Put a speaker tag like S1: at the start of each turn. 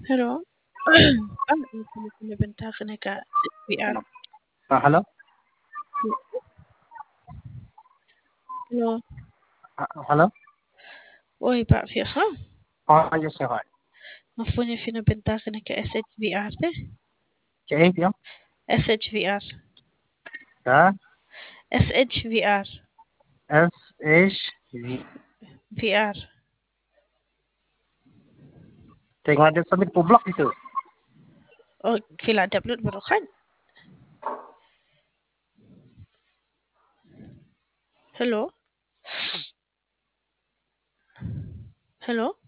S1: Hello. Ang binibenta ka na ka SBR.
S2: Hello?
S1: Hello.
S2: Hello?
S1: Oi, bakit ha?
S2: Yes, sir. Hi.
S1: Mafuni binibenta ka na ka SHVR te?
S2: K8, yeah?
S1: SHVR.
S2: Ka?
S1: SHVR.
S2: SHV.
S1: VR.
S2: Tengok ada sambil publok itu.
S1: Oh, kila upload baru kan? Hello. Hello.